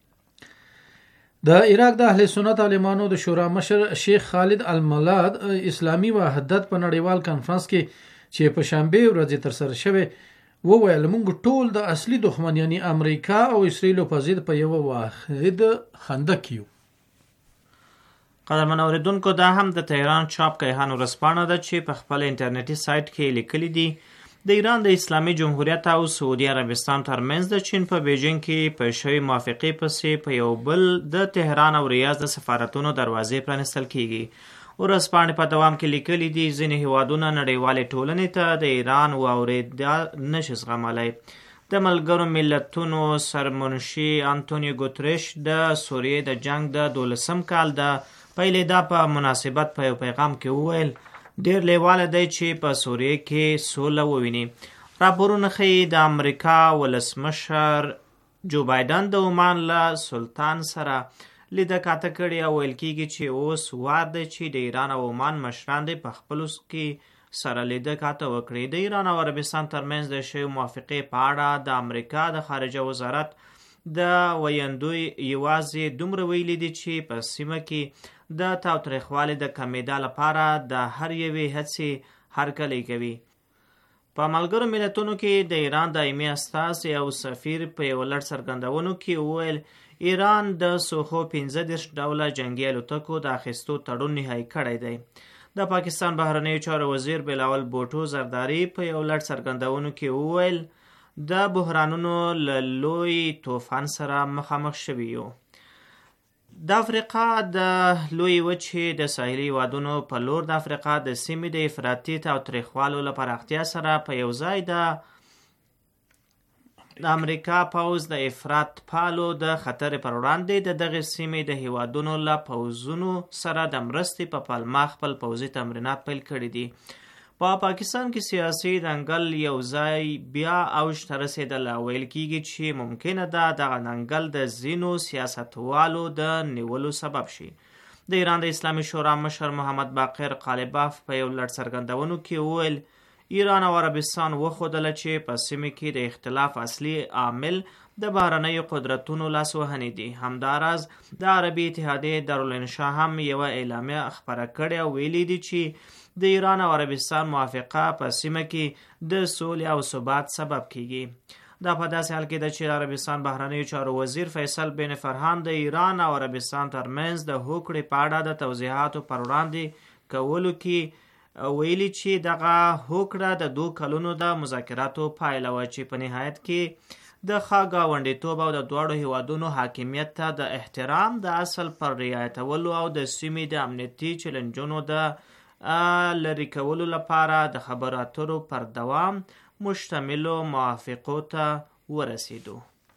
د عراق د اهل سنت عالمانو د شورا مشر شیخ خالد الملاد اسلامي وحدت په نړیوال کانفرنس کې چې په شنبه ورځ تر سره شوی وویل موږ ټول د اصلي دښمن یعنی امریکا او اسرائیل په ضد په یو واحد خندق یو. قدرمن اوریدونکو دا هم د تهران چاپ کیهان ورځپاڼه ده چې په خپل انټرنیټي سایټ کې لیکلي دي د ایران د اسلامي جمهوریت او سعودي عربستان ترمنځ د چین په بیجینګ کې په شوی موافقې پسې په یو بل د تهران او ریاض د سفارتونو دروازې پرانستل کیږي. ورځپاڼې په دوام کې لیکلي دي ځینې هیوادونه نړیوالې ټولنې ته د ایران واورېدا نشي زغملی. د ملګرو ملتونو سرمنشي انټونیو ګوتریش د سوریې د جنگ د دولسم کال د پایلې دا په مناسبت په یو پیغام کې وویل ډیر لیواله دی چې په سوریه کې سوله وویني. راپورونه ښیي د امریکا ولسمشر جو بایدن د عمان له سلطان سره لیده کاته کړې او ویل کېږي چې اوس وار دی چې د ایران او عمان مشران دی په خپلو کې سره لیده کاته وکړي. د ایران او عربستان ترمنځ د شویو موافقې په اړه د امریکا د خارجه وزارت د ویندوی یوازې دومره ویلي دي چې په سیمه کې د تاوتریخوالي د کمیدا لپاره د هر یوې هڅې هرکلی کوي. په ملګرو ملتونو کې د ایران دایمي استازی او سفیر په یو لړ څرګندونو کې وویل ایران د سوخو پنځه دېرش ډوله جنګي الوتکو د اخیستو تړون نهایي کړی دی. د پاکستان بهرنیو چارو وزیر بلاول بوټو زرداری په یو لړ څرګندونو کې وویل د بحرانونو له لوی طوفان سره مخامخ شوي یو. د افریقا د لوی وچې د ساحلي هیوادونو په لور د افریقا د سیمې د افراطي تاوتریخوالو له پراختیا سره په یو ځای د د امریکا پوځ د افراط پالو د خطر پر وړاندې د دغه سیمې د هیوادونو له پوځونو سره د مرستې په پلمه خپل پوځي تمرینات پیل کړي دي. په پاکستان کې سیاسي دنګل یو ځای بیا اوج ته رسېدلی او ویل کېږي چې ممکنه ده دغه دنګل د ځینو سیاستوالو د نیولو سبب شي. د ایران د اسلامي شورا مشر محمد باقر قالباف په یو لړ څرګندونو کې وویل ایران او عربستان وښودله چې په سیمه کې د اختلاف اصلي عامل د بهرنیو قدرتونو لاسوهنې دي. همداراز د عربي اتحادیې دارالانشا هم یوه اعلامیه خپره کړې او ویلي دي چې د ایران او عربستان موافقه په سیمه کې د سولې او ثبات سبب کیږي. دا په داسې حال کې ده چې عربستان بهرنیو چارو وزیر فیصل بن فرهان د ایران او عربستان ترمنځ د هوکړې په اړه د توضیحاتو پر وړاندې کولو کې ویلي چې دغه هوکړه د دوه کلونو د مذاکراتو پایله وه چې په نهایت کې د ښه ګاونډیتوب او د دواړو هیوادونو حاکمیت ته د احترام د اصل پر رعایتولو او د سیمې د امنیتي چیلنجونو د لرې کولو لپاره د خبرو اترو پر دوام مشتملو موافقو ته ورسېدو.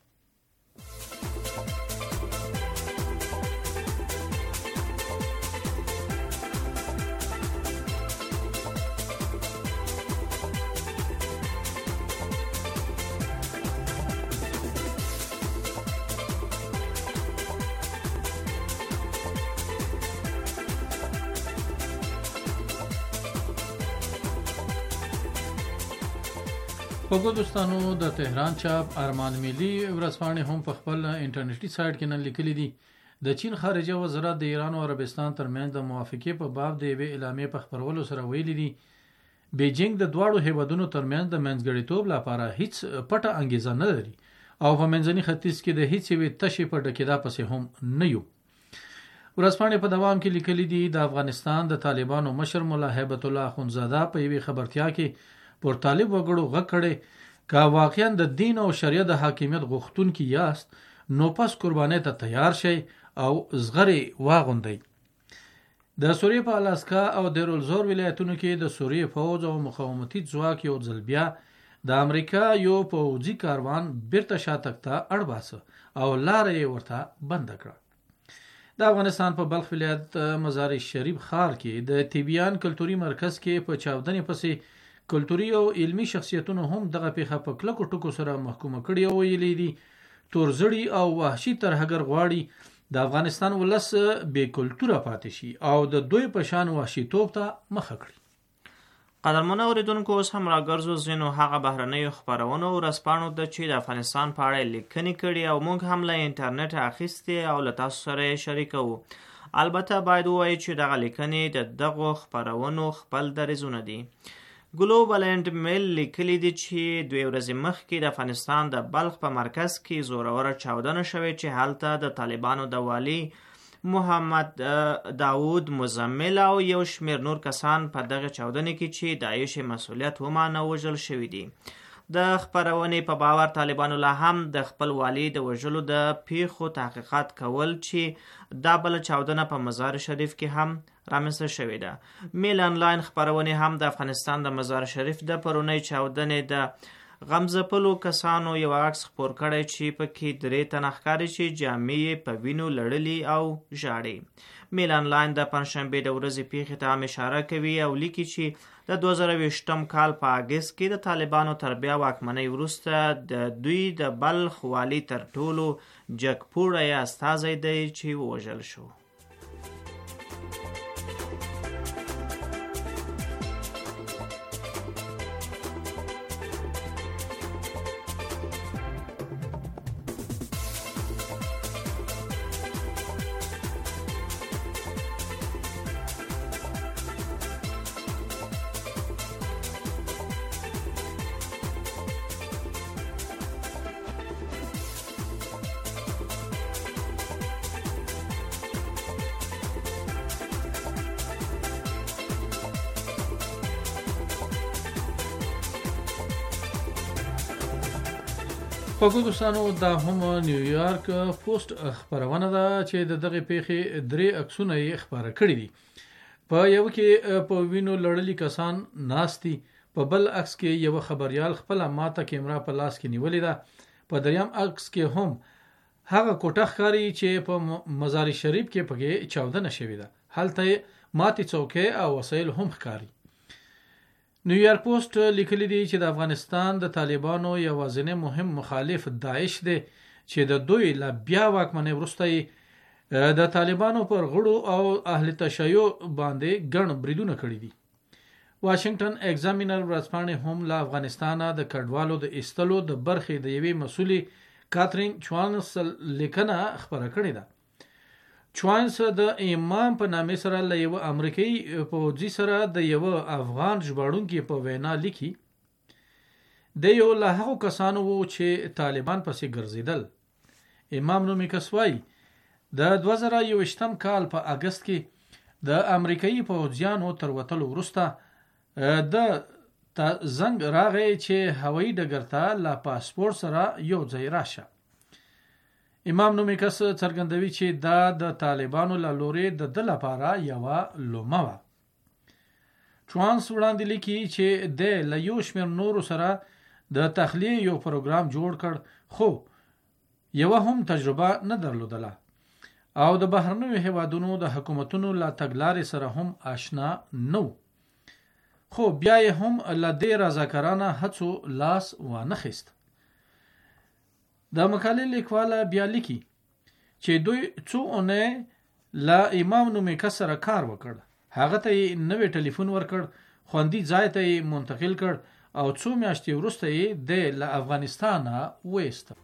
خوږو دوستانو د تهران چاپ ارمان ملي ورځپاڼې هم په خپل انټرنیټي سایټ کې نن لیکلي دي د چین خارجه وزارت د ایران او عربستان ترمنځ د موافقې په باب د یوې اعلامیې په خپرولو سره ویلي دي بیجینګ د دواړو هیوادونو ترمنځ د منځګړیتوب لپاره هیڅ پټه انګیزه نه لري او په منځني ختیځ کې د هیڅ یوې تشې په ډکېدا پسې هم نه یو. ورځپاڼې په دوام کې لیکلي دي د افغانستان د طالبانو مشر ملا هیبت الله اخندزاده په یوې خبرتیا کې پر طالب وګړو غږ کړی که واقعا د دین او شریعت د حاکمیت غوښتونکي یاست نو پس قربانۍ ته تیار شئ او زغرې واغوندئ. د سوریې په الاسکا او دیر الزور ولایتونو کې د سوریې فوج او مقاومتي ځواک یو ځل بیا د امریکا یو پوځي کاروان بیرته شاتګ ته اړ باسه او لاره یې ورته بنده کړه. د افغانستان په بلخ ولایت مزار شریف ښار کې د تیبیان کلتوري مرکز کې په چاودنې پسې کلتوري او علمي شخصیتونو هم دغه پیښه په کلکو ټکو سره محکومه کړې او ویلي دي تورزړي او وحشي ترهګر غواړي د افغانستان ولس بې کلتوره پاتې شي او د دوی په شان وحشیتوب ته مخه کړي. قدرمنو اوریدونکو اوس هم راګرځو ځینو هغه بهرنیو خپرونو او ورځپاڼو ته چې د افغانستان په اړه لیکنې کړي او موږ هم له انټرنیټ اخیستې او له تاسو سره یې شریکوو. البته باید ووایو چې دغه لیکنې د دغو خپرونو خپل دریځونه دي. ګلوبل اینډ میل لیکلي دي چې دوی ورځې مخکې د افغانستان د بلخ په مرکز کې زوروره چاودنه شوې چې هلته د طالبانو د والي محمد داود مزمل او یو شمیر نور کسان په دغه چاودنې کې چې داعش مسؤلیت ومانه وژل شوي دي. د خپرونې په باور طالبانو لا هم د خپل والي د وژلو د پیښو تحقیقات کول چې دا بل چاودنه په مزار شریف کې هم رامنځته شوې ده. میل انلاین خپرونې هم د افغانستان د مزار شریف د پرونۍ چاودنې د غمزپلو کسانو یو عکس خپور کړی چې پکې درې تنه ښکاري چې جامې یې په وینو لړلي او ژاړي. میل انلاین د پنجشنبې د ورځې پیښې ته هم اشاره کوي او لیکي چې د دوه زره ویشتم کال په اګست کې د طالبانو تر بیا واکمنۍ وروسته د دوی د بلخ والي تر ټولو جګپوړی استازی دی چې ووژل شو. خوږو دوستانو دا هم نیویارک پوسټ خبرونه ده چې د دغه پیښې درې عکسونه یې خبره کړي دي. په یو کې په وینو لړلي کسان ناستي، په بل عکس کې یو خبريال خپل ماته کیمرا په لاس کې نیولې ده، په دریم عکس کې هم هغه کوټه ښکاري چې په مزار شریف کې پکې چاودنه شوې ده. هلته ماتي څوکۍ او وسایل هم ښکاري. نیویارک پوسټ لیکلی دی چې د افغانستان د طالبانو یوازینی مهم مخالف داعش دی چې د دوی لا بیا واکمنۍ وروسته د طالبانو پر غړو او اهل تشیع باندې ګڼ بریدونه کړي دي. واشنگټن ایگزامینر ورځپاڼې هم له افغانستانه د کډوالو د ایستلو د برخې د یوې مسولې کاترین چوانس لیکنه خبره کړې ده. چوانس د امام په نامه سره له یو امریکایي پوځي سره د یو افغان ژباړونکي په وینا لیکي د یو له هغو کسانو وو چې طالبان پسې ګرځیدل. امام نومي کس وایي د دوه زره یوویشتم کال په اګست کې د امریکایي پوځیانو تر وتلو وروسته د زنګ راغی چې هوایي ډګر ته له پاسپورت سره یو ځای راشه. امام نومي کس څرګندوي چې دا د طالبانو له لوري د ده لپاره یوه لومه وه. چوانس وړاندې لیکي چې د له یو شمېر نورو سره د تخلیې یو پروګرام جوړ کړ، خو یوه هم تجربه نه درلودله او د بهرنیو هیوادونو د حکومتونو له تګلارې سره هم آشنا نه و، خو بیا یې هم له دې رضاکارانه هڅو لاس وانه خیست. د مقالې لیکواله بیا لیکي چې دوی څو اونۍ له امام نومي کس سره کار وکړ، هغه ته یې نوی ټلیفون ورکړ، خوندي ځای ته یې منتقل کړ او څو میاشتې وروسته یې د له افغانستانه وایست.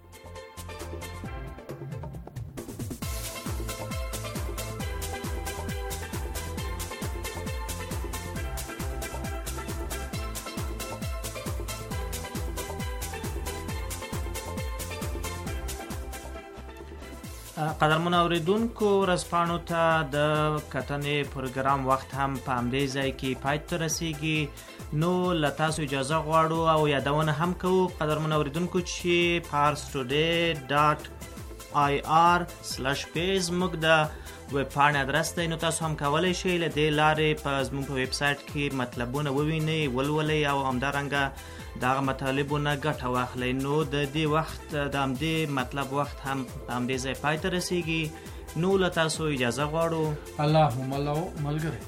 قدرمن اوریدونکو، ورځپاڼو ته د کتنې پروګرام وخت هم په همدې ځای کې پای ته رسیږي. نو له تاسو اجازه غواړو او یادونه هم کوو قدرمن اوریدونکو چې پارس ټوډے ډاټ آی آر سلش پیز موږ د ویب پاڼې ادرس دی، نو تاسو هم کولی شئ له دې لارې په زموږ په ویب سایټ کې مطلبونه ووینئ، ولولئ او همدارنګه دغه مطالبونه ګټه واخلئ. نو د دې وخت د همدې مطلب وخت هم په همدې ځای پای ته رسیږي. نو له تاسو اجازه غواړو. اللهم الله ملګری.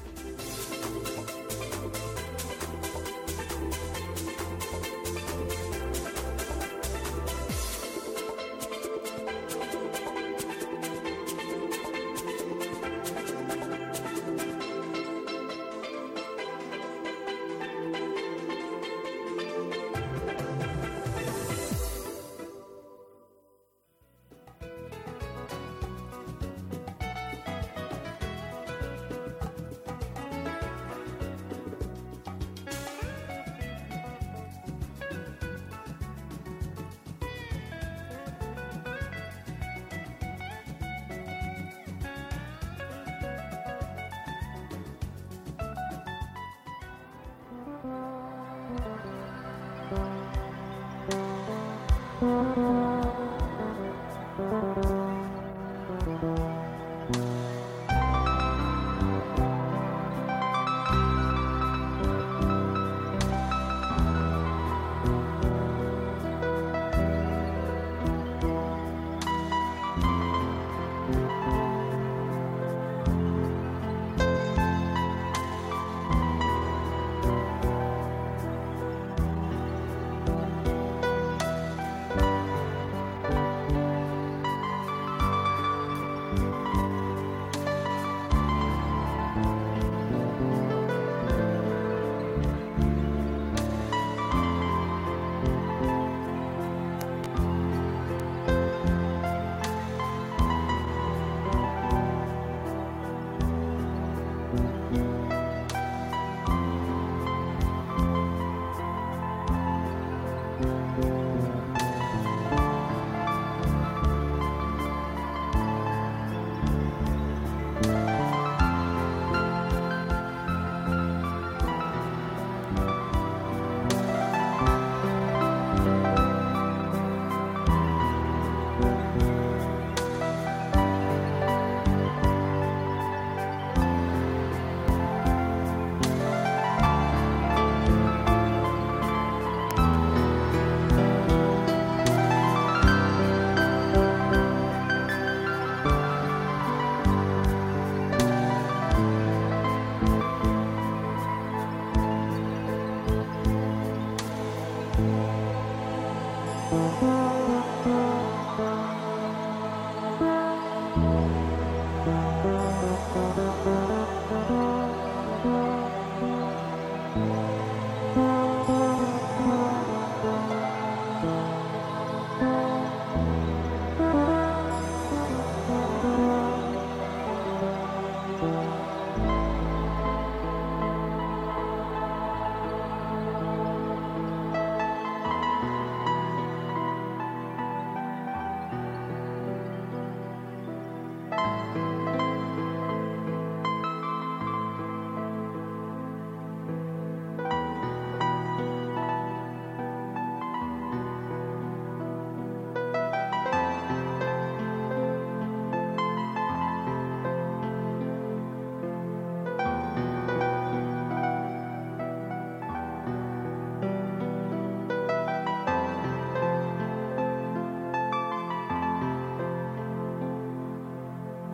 Thank you.